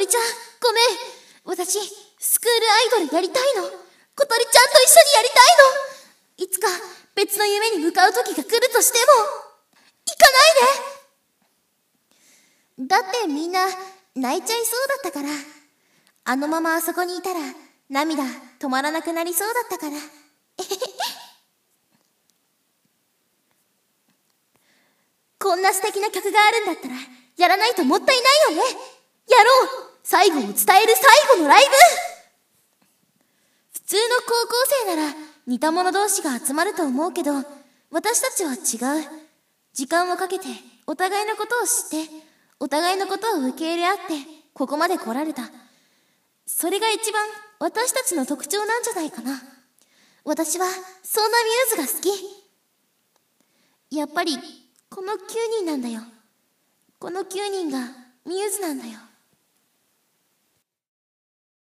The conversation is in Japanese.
ちゃん、ごめん。私、スクールアイドルやりたいの。小鳥ちゃんと一緒にやりたいの。いつか別の夢に向かう時が来るとしても、行かないで。だってみんな泣いちゃいそうだったから。あのままあそこにいたら涙止まらなくなりそうだったから。こんな素敵な曲があるんだったらやらないともったいないよね。やろう。最後を伝える最後のライブ。普通の高校生なら似た者同士が集まると思うけど、私たちは違う。時間をかけてお互いのことを知ってお互いのことを受け入れ合ってここまで来られた。それが一番私たちの特徴なんじゃないかな。私はそんなミューズが好き。やっぱりこの9人なんだよ。この9人がミューズなんだよ。